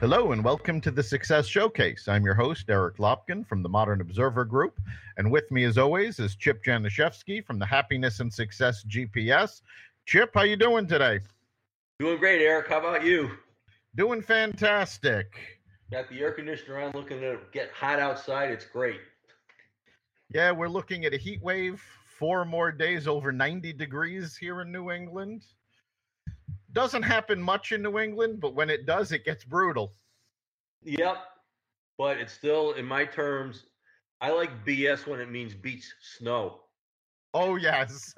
Hello and welcome to the Success Showcase. I'm your host, Eric Lopkin from the Modern Observer Group. And with me, as always, is Chip Januszewski from the Happiness and Success GPS. Chip, how you doing today? Doing great, Eric. How about you? Doing fantastic. Got the air conditioner on, looking to get hot outside. It's great. Yeah, we're looking at a heat wave, 4 more days over 90 degrees here in New England. Doesn't happen much in New England, but when it does, it gets brutal. Yep. But it's still, in my terms, I like BS when it means beats snow. Oh, yes.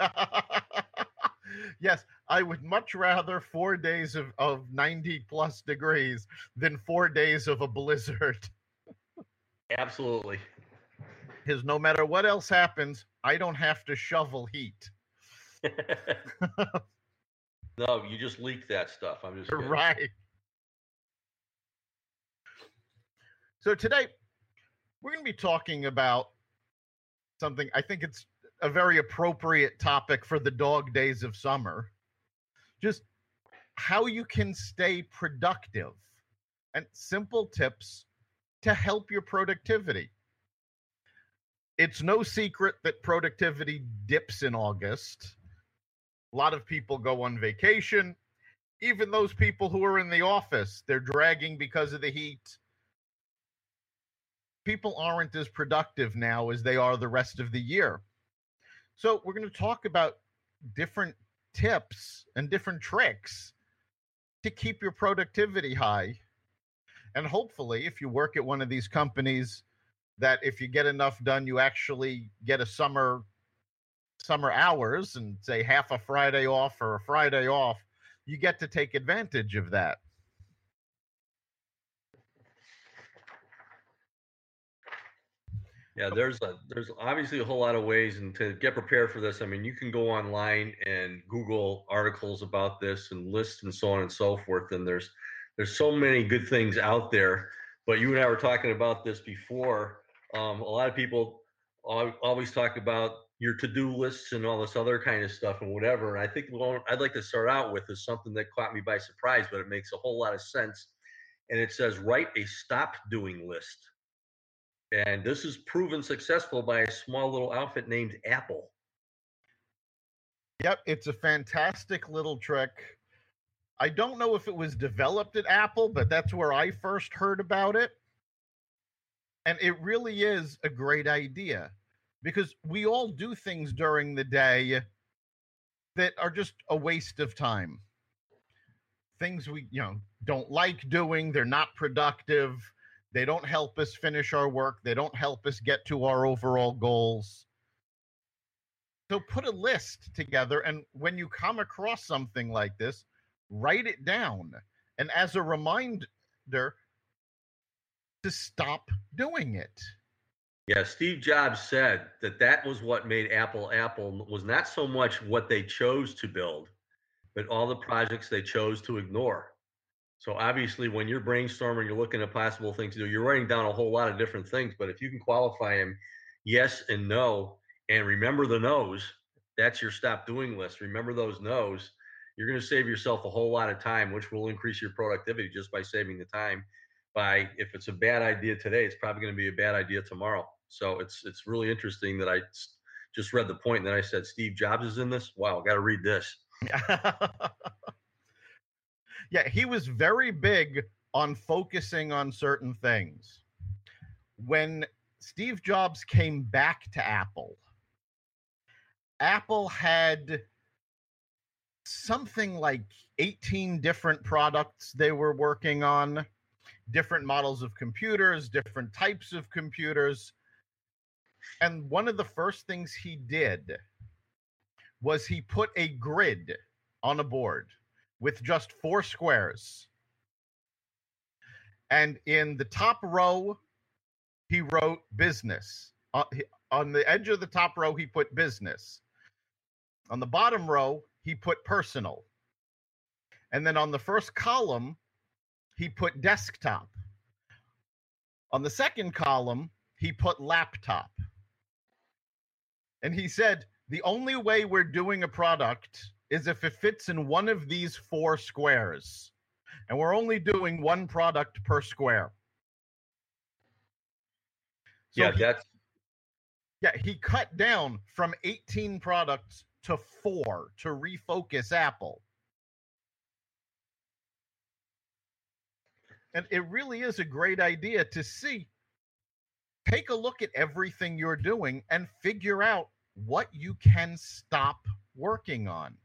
Yes, I would much rather 4 days of 90 plus degrees than 4 days of a blizzard. Absolutely. Because no matter what else happens, I don't have to shovel heat. No, you just leak that stuff. I'm just kidding. Right. So today, we're going to be talking about something, I think it's a very appropriate topic for the dog days of summer. Just how you can stay productive and simple tips to help your productivity. It's no secret that productivity dips in August. A lot of people go on vacation. Even those people who are in the office, they're dragging because of the heat. People aren't as productive now as they are the rest of the year. So we're going to talk about different tips and different tricks to keep your productivity high. And hopefully, if you work at one of these companies, that if you get enough done, you actually get a summer hours and say half a Friday off or a Friday off, you get to take advantage of that. Yeah, there's obviously a whole lot of ways, and to get prepared for this, I mean, you can go online and Google articles about this and lists and so on and so forth. And there's so many good things out there. But you and I were talking about this before. A lot of people always talk about your to-do lists and all this other kind of stuff and whatever. And I think what I'd like to start out with is something that caught me by surprise, but it makes a whole lot of sense. And it says, write a stop doing list. And this is proven successful by a small little outfit named Apple. Yep, it's a fantastic little trick. I don't know if it was developed at Apple, but that's where I first heard about it. And it really is a great idea because we all do things during the day that are just a waste of time. Things we, don't like doing, they're not productive. They don't help us finish our work. They don't help us get to our overall goals. So put a list together, and when you come across something like this, write it down. And as a reminder to stop doing it. Yeah, Steve Jobs said that was what made Apple Apple, was not so much what they chose to build, but all the projects they chose to ignore. So obviously, when you're brainstorming, you're looking at possible things to do, you're writing down a whole lot of different things. But if you can qualify them yes and no, and remember the no's, that's your stop doing list. Remember those no's. You're going to save yourself a whole lot of time, which will increase your productivity just by saving the time. If it's a bad idea today, it's probably going to be a bad idea tomorrow. So it's really interesting that I just read the point and then I said, Steve Jobs is in this? Wow, got to read this. Yeah, he was very big on focusing on certain things. When Steve Jobs came back to Apple had something like 18 different products they were working on, different models of computers, different types of computers. And one of the first things he did was he put a grid on a board with just 4 squares. And in the top row, he wrote business. On the edge of the top row, he put business. On the bottom row, he put personal. And then on the first column, he put desktop. On the second column, he put laptop. And he said, the only way we're doing a product is if it fits in one of these 4 squares. and we're only doing one product per square. So he cut down from 18 products to 4 to refocus Apple. And it really is a great idea to see. Take a look at everything you're doing and figure out what you can stop working on.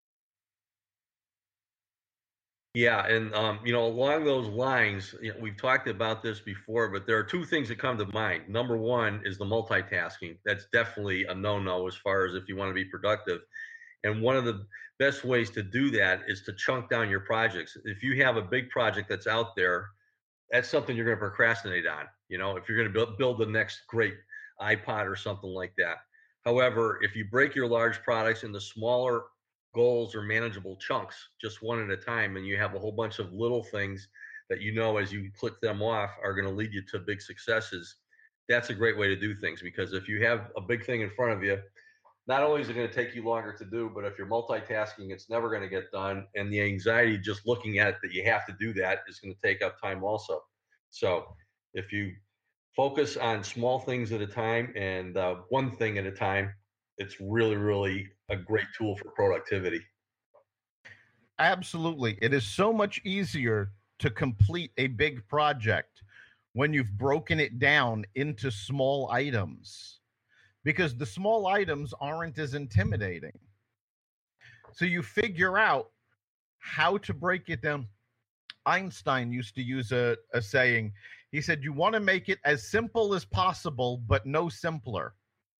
Yeah, and along those lines, we've talked about this before, but there are two things that come to mind. Number one is the multitasking. That's definitely a no-no as far as if you want to be productive. And one of the best ways to do that is to chunk down your projects. If you have a big project that's out there, that's something you're going to procrastinate on. If you're going to build the next great iPod or something like that. However, if you break your large products into smaller goals or manageable chunks, just one at a time, and you have a whole bunch of little things that as you click them off are going to lead you to big successes, that's a great way to do things. Because if you have a big thing in front of you, not only is it going to take you longer to do, but if you're multitasking, it's never going to get done. And the anxiety just looking at it that you have to do that is going to take up time also. So if you focus on small things at a time and one thing at a time, it's really, really a great tool for productivity. Absolutely. It is so much easier to complete a big project when you've broken it down into small items, because the small items aren't as intimidating. So you figure out how to break it down. Einstein used to use a saying. He said, you want to make it as simple as possible, but no simpler.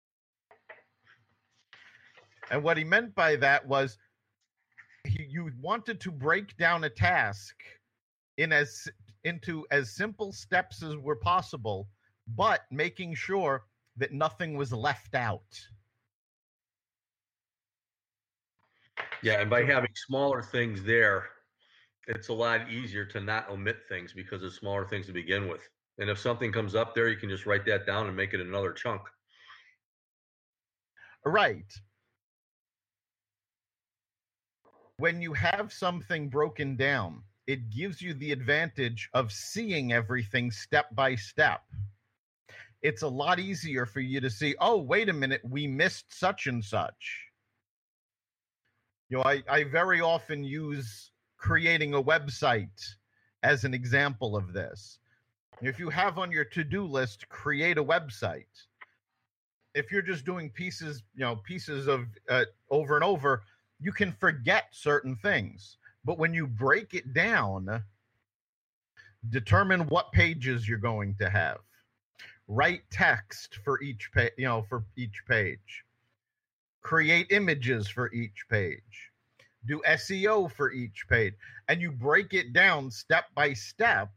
And what he meant by that was you wanted to break down a task into as simple steps as were possible, but making sure that nothing was left out. Yeah, and by having smaller things there, it's a lot easier to not omit things because it's smaller things to begin with. And if something comes up there, you can just write that down and make it another chunk. Right. When you have something broken down, it gives you the advantage of seeing everything step by step. It's a lot easier for you to see, oh, wait a minute, we missed such and such. I very often use creating a website as an example of this. If you have on your to-do list, create a website. If you're just doing pieces of over and over, you can forget certain things. But when you break it down, determine what pages you're going to have. Write text for each page. Create images for each page. Do SEO for each page. And you break it down step by step.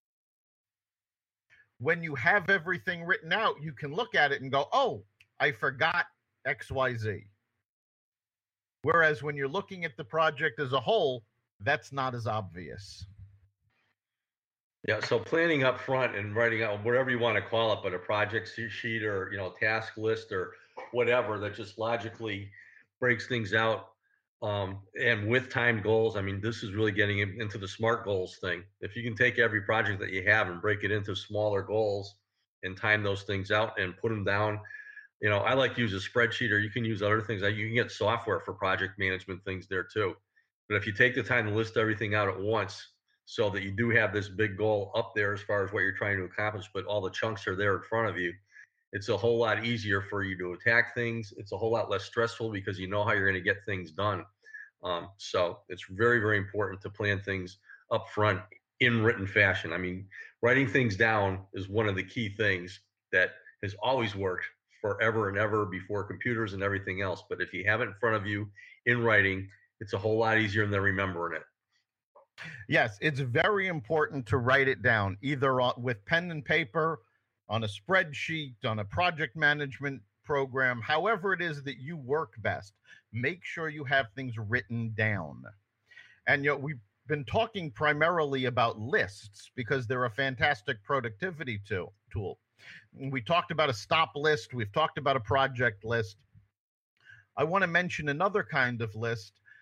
When you have everything written out, you can look at it and go, oh, I forgot XYZ. Whereas when you're looking at the project as a whole, that's not as obvious. Yeah, so planning up front and writing out whatever you want to call it, but a project sheet or task list or whatever that just logically breaks things out, and with time goals. I mean, this is really getting into the SMART goals thing. If you can take every project that you have and break it into smaller goals and time those things out and put them down. I like to use a spreadsheet, or you can use other things. You can get software for project management things there too. But if you take the time to list everything out at once, so that you do have this big goal up there as far as what you're trying to accomplish, but all the chunks are there in front of you, it's a whole lot easier for you to attack things. It's a whole lot less stressful because you know how you're going to get things done. So it's very, very important to plan things up front in written fashion. I mean, writing things down is one of the key things that has always worked forever and ever before computers and everything else. But if you have it in front of you in writing, it's a whole lot easier than remembering it. Yes, it's very important to write it down, either with pen and paper, on a spreadsheet, on a project management program, however it is that you work best. Make sure you have things written down. And we've been talking primarily about lists because they're a fantastic productivity tool. We talked about a stop list. We've talked about a project list. I want to mention another kind of list.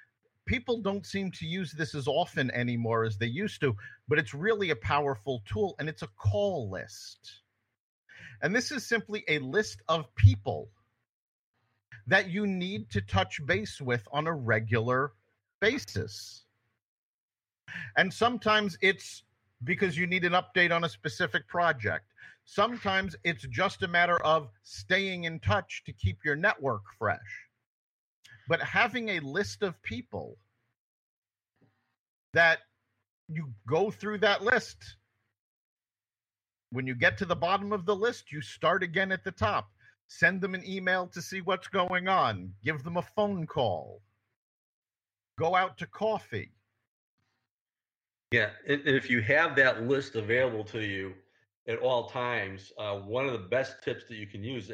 people don't seem to use this as often anymore as they used to, but it's really a powerful tool, and it's a call list. And this is simply a list of people that you need to touch base with on a regular basis. And sometimes it's because you need an update on a specific project. Sometimes it's just a matter of staying in touch to keep your network fresh. But having a list of people that you go through that list, when you get to the bottom of the list, you start again at the top. Send them an email to see what's going on. Give them a phone call. Go out to coffee. Yeah, and if you have that list available to you at all times, one of the best tips that you can use,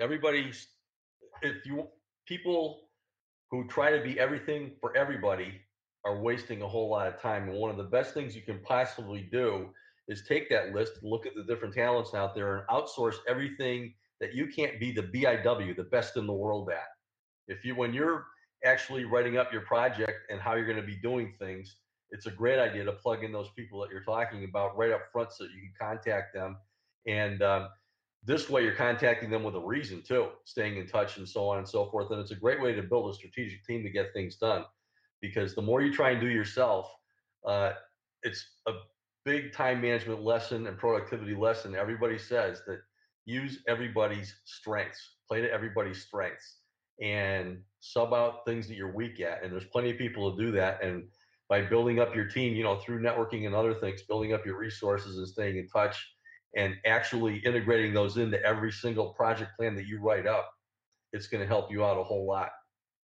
people who try to be everything for everybody are wasting a whole lot of time. And one of the best things you can possibly do is take that list and look at the different talents out there and outsource everything that you can't be the BIW, the best in the world at. When you're actually writing up your project and how you're going to be doing things, it's a great idea to plug in those people that you're talking about right up front so that you can contact them. And this way you're contacting them with a reason too, staying in touch and so on and so forth. And it's a great way to build a strategic team to get things done, because the more you try and do yourself, it's a big time management lesson and productivity lesson. Everybody says that use everybody's strengths, play to everybody's strengths, and sub out things that you're weak at. And there's plenty of people to do that. And by building up your team, through networking and other things, building up your resources and staying in touch and actually integrating those into every single project plan that you write up, it's going to help you out a whole lot.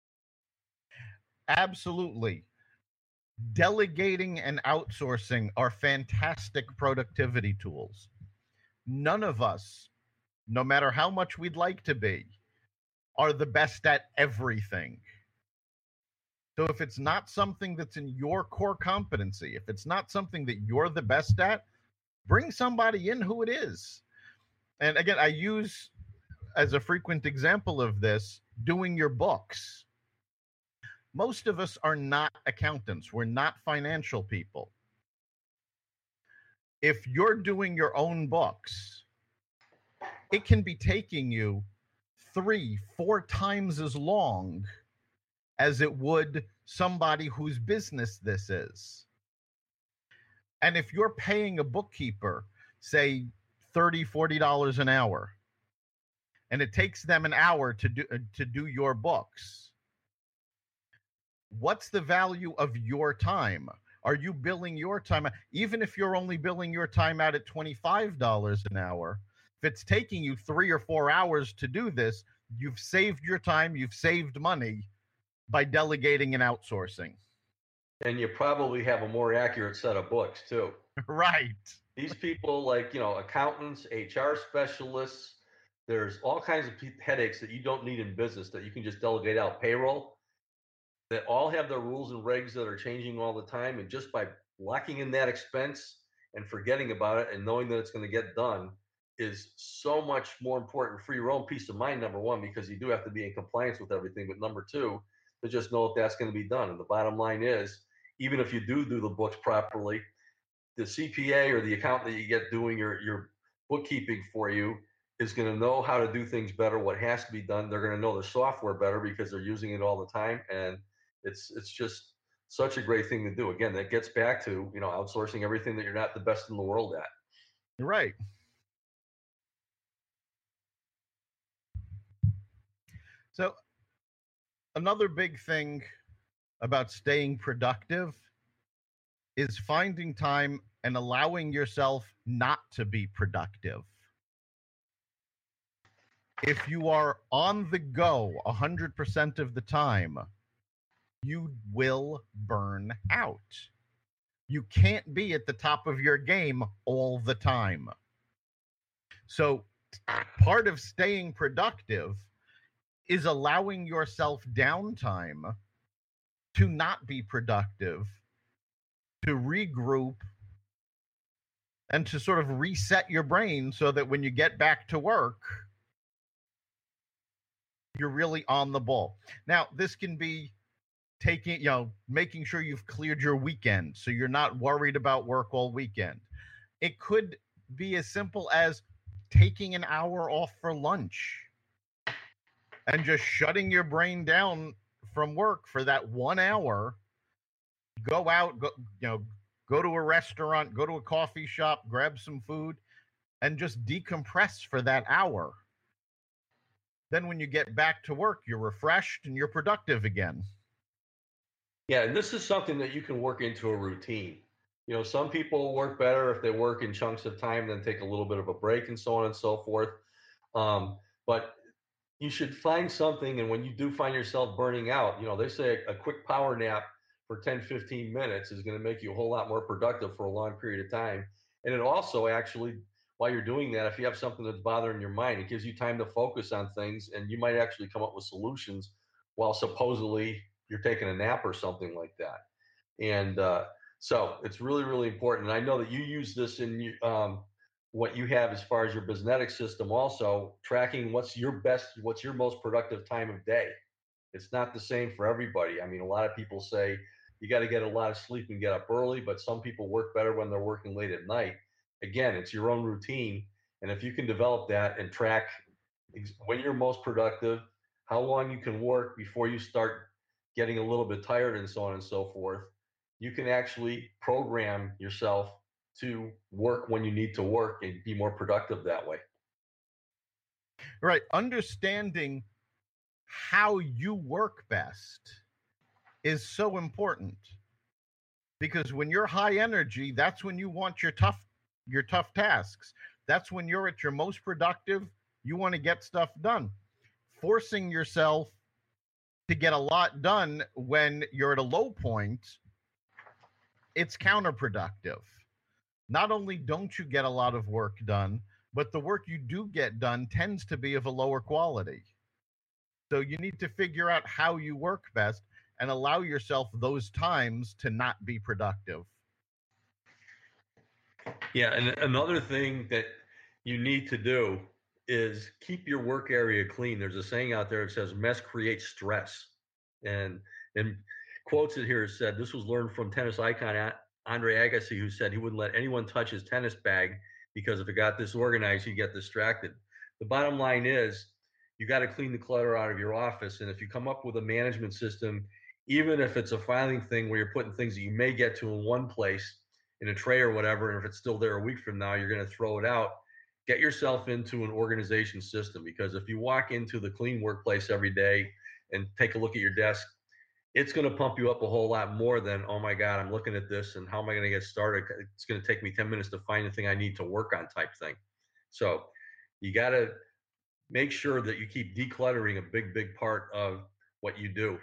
Absolutely. Delegating and outsourcing are fantastic productivity tools. None of us, no matter how much we'd like to be, are the best at everything. So if it's not something that's in your core competency, if it's not something that you're the best at, bring somebody in who it is. And again, I use as a frequent example of this, doing your books. Most of us are not accountants. We're not financial people. If you're doing your own books, it can be taking you 3-4 times as long as it would somebody whose business this is. And if you're paying a bookkeeper, say $30-40 an hour, and it takes them an hour to do your books, what's the value of your time? Are you billing your time? Even if you're only billing your time out at $25 an hour, if it's taking you 3 or 4 hours to do this, you've saved your time, you've saved money by delegating and outsourcing. And you probably have a more accurate set of books too. Right. These people, like, accountants, HR specialists, there's all kinds of headaches that you don't need in business that you can just delegate out. Payroll, that all have their rules and regs that are changing all the time. And just by locking in that expense and forgetting about it and knowing that it's going to get done is so much more important for your own peace of mind, number one, because you do have to be in compliance with everything. But number two, to just know if that's going to be done. And the bottom line is, even if you do the books properly, the CPA or the accountant that you get doing your bookkeeping for you is going to know how to do things better, what has to be done. They're going to know the software better because they're using it all the time. And it's just such a great thing to do. Again, that gets back to, outsourcing everything that you're not the best in the world at. Right. So another big thing about staying productive is finding time and allowing yourself not to be productive. If you are on the go 100% of the time, you will burn out. You can't be at the top of your game all the time. So part of staying productive is allowing yourself downtime to not be productive, to regroup, and to sort of reset your brain so that when you get back to work, you're really on the ball. Now, this can be making sure you've cleared your weekend so you're not worried about work all weekend. It could be as simple as taking an hour off for lunch and just shutting your brain down from work for that 1 hour. Go out, go to a restaurant, go to a coffee shop, grab some food, and just decompress for that hour. Then when you get back to work, you're refreshed and you're productive again. Yeah, and this is something that you can work into a routine. Some people work better if they work in chunks of time, then take a little bit of a break and so on and so forth. But you should find something, and when you do find yourself burning out, they say a quick power nap for 10, 15 minutes is going to make you a whole lot more productive for a long period of time. And it also actually, while you're doing that, if you have something that's bothering your mind, it gives you time to focus on things, and you might actually come up with solutions while supposedly you're taking a nap or something like that. And so it's really, really important. And I know that you use this in what you have as far as your Biznetics system, also tracking what's your most productive time of day. It's not the same for everybody. I mean, a lot of people say you got to get a lot of sleep and get up early, but some people work better when they're working late at night. Again, it's your own routine. And if you can develop that and track when you're most productive, how long you can work before you start getting a little bit tired and so on and so forth, you can actually program yourself to work when you need to work and be more productive that way. Right. Understanding how you work best is so important, because when you're high energy, that's when you want your tough tasks. That's when you're at your most productive. You want to get stuff done. Forcing yourself to get a lot done when you're at a low point, it's counterproductive. Not only don't you get a lot of work done, but the work you do get done tends to be of a lower quality. So you need to figure out how you work best and allow yourself those times to not be productive. Yeah, and another thing that you need to do is keep your work area clean. There's a saying out there that says mess creates stress. And quotes it here said, this was learned from tennis icon Andre Agassi, who said he wouldn't let anyone touch his tennis bag because if it got disorganized, he'd get distracted. The bottom line is you got to clean the clutter out of your office. And if you come up with a management system, even if it's a filing thing where you're putting things that you may get to in one place in a tray or whatever, and if it's still there a week from now, you're going to throw it out. Get yourself into an organization system, because if you walk into the clean workplace every day and take a look at your desk, it's going to pump you up a whole lot more than, oh my God, I'm looking at this and how am I going to get started? It's going to take me 10 minutes to find the thing I need to work on type thing. So you got to make sure that you keep decluttering a big, big part of what you do.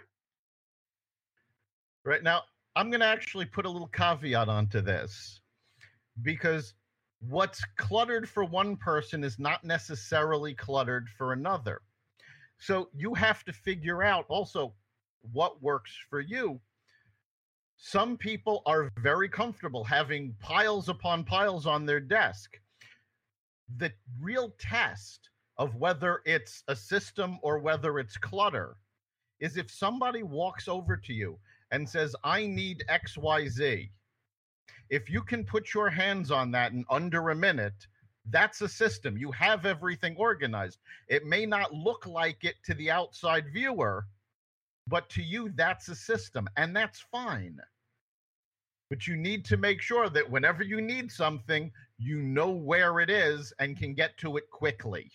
Right now, I'm going to actually put a little caveat onto this, because what's cluttered for one person is not necessarily cluttered for another. So you have to figure out also what works for you. Some people are very comfortable having piles upon piles on their desk. The real test of whether it's a system or whether it's clutter is if somebody walks over to you and says, I need XYZ. If you can put your hands on that in under a minute, that's a system. You have everything organized. It may not look like it to the outside viewer, but to you, that's a system, and that's fine. But you need to make sure that whenever you need something, you know where it is and can get to it quickly.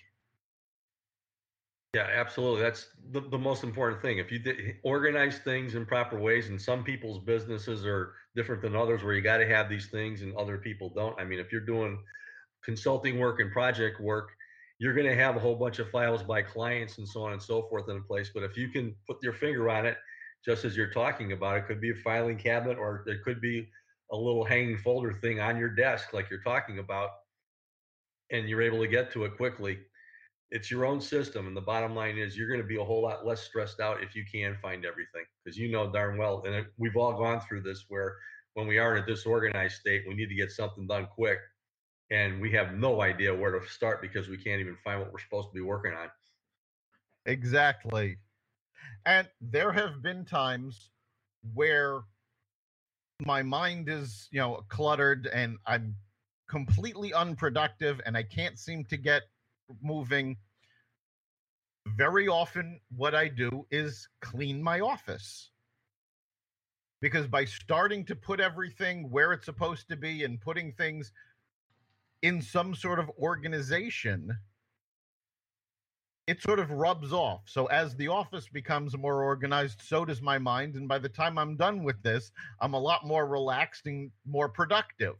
Yeah, absolutely. That's the most important thing. If you organize things in proper ways, and some people's businesses are different than others where you got to have these things and other people don't. I mean, if you're doing consulting work and project work, you're going to have a whole bunch of files by clients and so on and so forth in a place. But if you can put your finger on it, just as you're talking about, it could be a filing cabinet, or it could be a little hanging folder thing on your desk like you're talking about, and you're able to get to it quickly. It's your own system, and the bottom line is you're going to be a whole lot less stressed out if you can find everything, because you know darn well, and we've all gone through this, where when we are in a disorganized state, we need to get something done quick, and we have no idea where to start because we can't even find what we're supposed to be working on. Exactly. And there have been times where my mind is, cluttered and I'm completely unproductive and I can't seem to get moving, very often what I do is clean my office. Because by starting to put everything where it's supposed to be and putting things in some sort of organization, it sort of rubs off. So as the office becomes more organized, so does my mind. And by the time I'm done with this, I'm a lot more relaxed and more productive.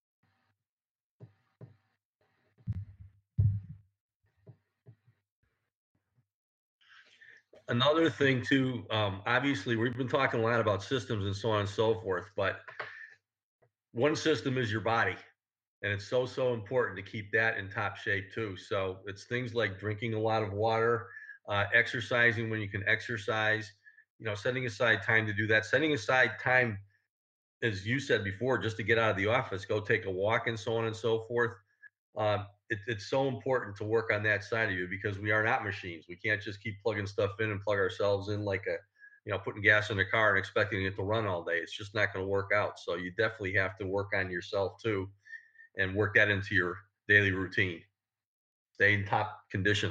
Another thing too, obviously we've been talking a lot about systems and so on and so forth, but one system is your body. And it's so important to keep that in top shape too. So it's things like drinking a lot of water, exercising when you can exercise, setting aside time to do that, setting aside time, as you said before, just to get out of the office, go take a walk and so on and so forth. It's so important to work on that side of you because we are not machines. We can't just keep plugging stuff in and plug ourselves in like putting gas in a car and expecting it to run all day. It's just not going to work out. So you definitely have to work on yourself too and work that into your daily routine. Stay in top condition.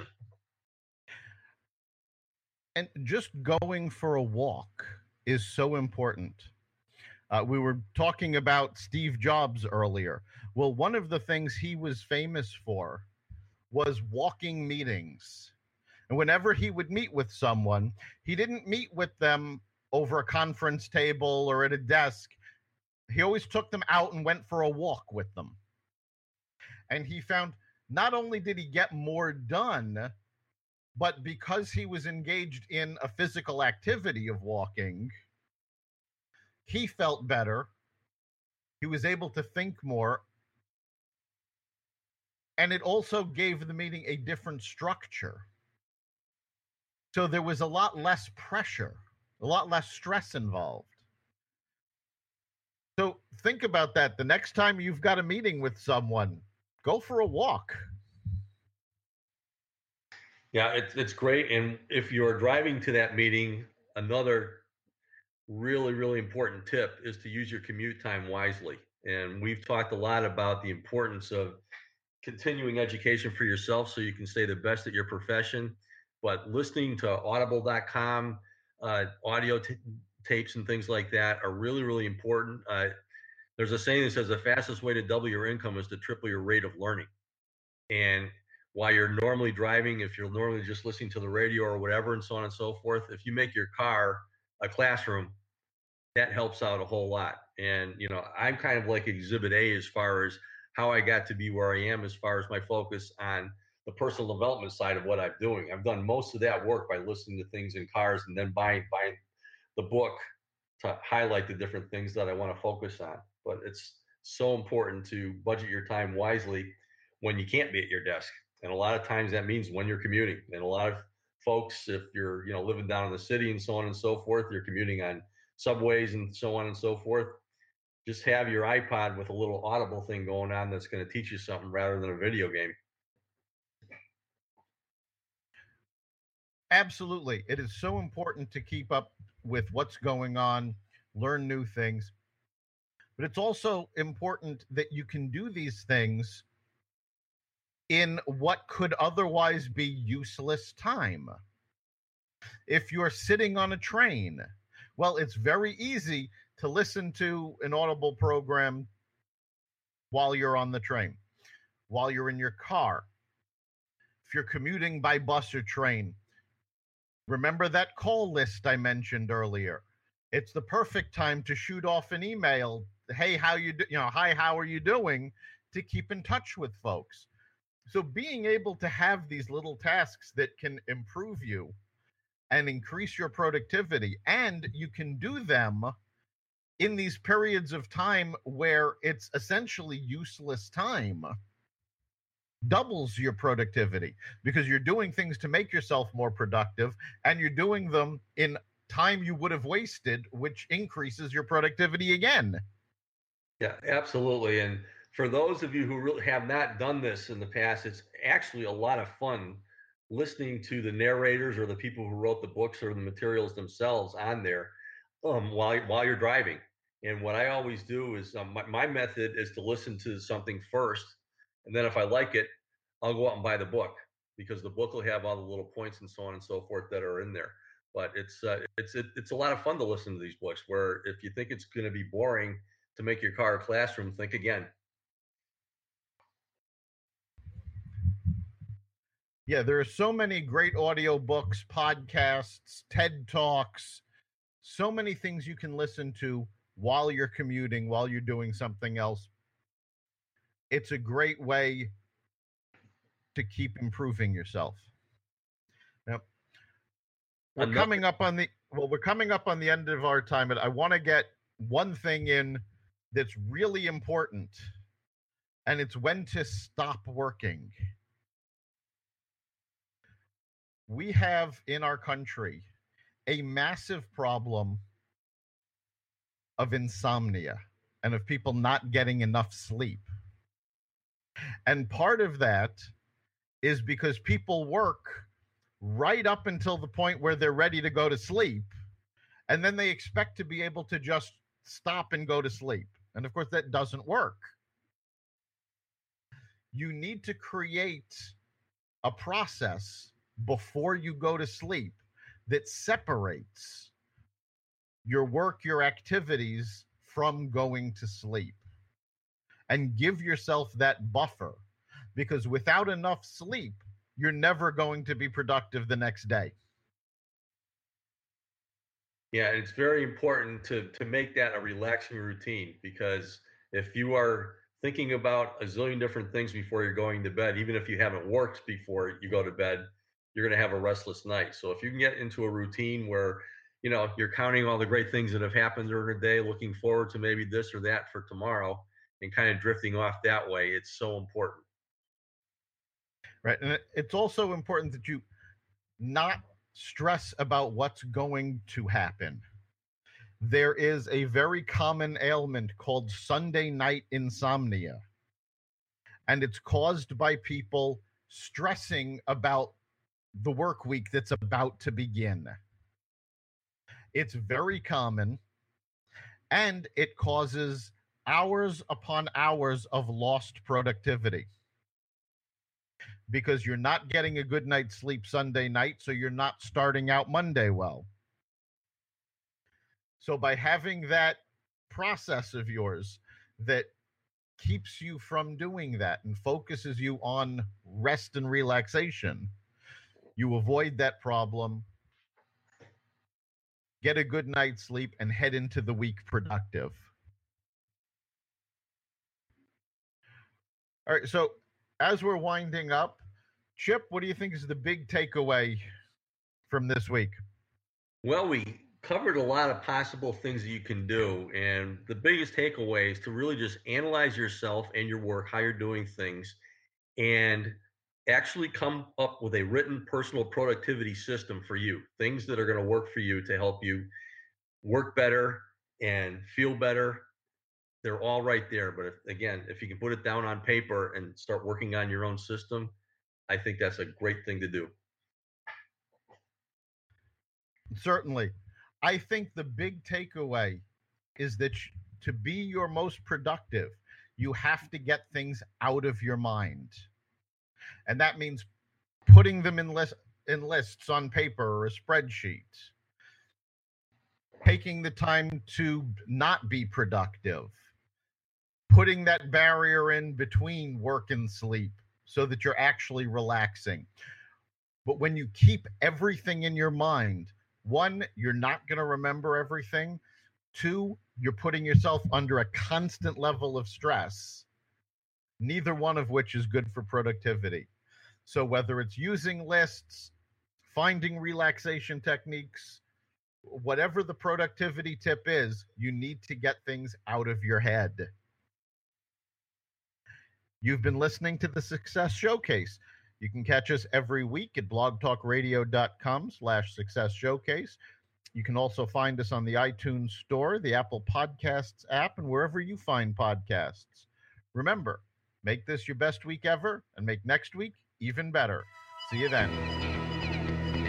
And just going for a walk is so important. We were talking about Steve Jobs earlier. Well, one of the things he was famous for was walking meetings. And whenever he would meet with someone, he didn't meet with them over a conference table or at a desk. He always took them out and went for a walk with them. And he found not only did he get more done, but because he was engaged in a physical activity of walking, he felt better. He was able to think more. And it also gave the meeting a different structure. So there was a lot less pressure, a lot less stress involved. So think about that. The next time you've got a meeting with someone, go for a walk. Yeah, it's great. And if you're driving to that meeting, another really important tip is to use your commute time wisely. And we've talked a lot about the importance of continuing education for yourself so you can stay the best at your profession. But listening to audible.com, audio tapes and things like that are really important. There's a saying that says the fastest way to double your income is to triple your rate of learning. And while you're normally driving, if you're normally just listening to the radio or whatever and so on and so forth, if you make your car a classroom, that helps out a whole lot. And, I'm kind of like exhibit A as far as how I got to be where I am as far as my focus on the personal development side of what I'm doing. I've done most of that work by listening to things in cars and then buying the book to highlight the different things that I want to focus on. But it's so important to budget your time wisely when you can't be at your desk. And a lot of times that means when you're commuting. And a lot of folks, if you're, living down in the city and so on and so forth, you're commuting on subways and so on and so forth. Just have your iPod with a little Audible thing going on that's going to teach you something rather than a video game. Absolutely. It is so important to keep up with what's going on, learn new things. But it's also important that you can do these things in what could otherwise be useless time. If you're sitting on a train, well, it's very easy to listen to an Audible program while you're on the train, while you're in your car. If you're commuting by bus or train, remember that call list I mentioned earlier. It's the perfect time to shoot off an email. Hey, hi, how are you doing? To keep in touch with folks. So being able to have these little tasks that can improve you and increase your productivity, and you can do them in these periods of time where it's essentially useless time, doubles your productivity because you're doing things to make yourself more productive and you're doing them in time you would have wasted, which increases your productivity again. Yeah, absolutely. And for those of you who really have not done this in the past, it's actually a lot of fun listening to the narrators or the people who wrote the books or the materials themselves on there. while you're driving. And what I always do is my method is to listen to something first, and then if I like it, I'll go out and buy the book, because the book will have all the little points and so on and so forth that are in there. But it's a lot of fun to listen to these books. Where if you think it's going to be boring to make your car a classroom, think again. Yeah, there are so many great audio books, podcasts, TED Talks, so many things you can listen to while you're commuting, while you're doing something else. It's a great way to keep improving yourself. Now, we're coming up on the end of our time, but I want to get one thing in that's really important, and it's when to stop working. We have in our country a massive problem of insomnia and of people not getting enough sleep. And part of that is because people work right up until the point where they're ready to go to sleep, and then they expect to be able to just stop and go to sleep. And of course, that doesn't work. You need to create a process before you go to sleep that separates your work, your activities from going to sleep, and give yourself that buffer, because without enough sleep, you're never going to be productive the next day. Yeah, it's very important to make that a relaxing routine, because if you are thinking about a zillion different things before you're going to bed, even if you haven't worked before you go to bed, you're going to have a restless night. So if you can get into a routine where, you're counting all the great things that have happened during the day, looking forward to maybe this or that for tomorrow, and kind of drifting off that way, it's so important. Right. And it's also important that you not stress about what's going to happen. There is a very common ailment called Sunday night insomnia, and it's caused by people stressing about the work week that's about to begin. It's very common, and it causes hours upon hours of lost productivity, because you're not getting a good night's sleep Sunday night, so you're not starting out Monday well. So by having that process of yours that keeps you from doing that and focuses you on rest and relaxation, you avoid that problem, get a good night's sleep, and head into the week productive. All right, so as we're winding up, Chip, what do you think is the big takeaway from this week? Well, we covered a lot of possible things that you can do, and the biggest takeaway is to really just analyze yourself and your work, how you're doing things, and actually come up with a written personal productivity system for you, things that are going to work for you to help you work better and feel better. They're all right there. But if you can put it down on paper and start working on your own system, I think that's a great thing to do. Certainly. I think the big takeaway is that to be your most productive, you have to get things out of your mind. And that means putting them in lists on paper or a spreadsheet, taking the time to not be productive, putting that barrier in between work and sleep so that you're actually relaxing. But when you keep everything in your mind, one, you're not going to remember everything. Two, you're putting yourself under a constant level of stress, neither one of which is good for productivity. So whether it's using lists, finding relaxation techniques, whatever the productivity tip is, you need to get things out of your head. You've been listening to the Success Showcase. You can catch us every week at blogtalkradio.com/Success Showcase. You can also find us on the iTunes Store, the Apple Podcasts app, and wherever you find podcasts. Remember, make this your best week ever and make next week even better. See you then.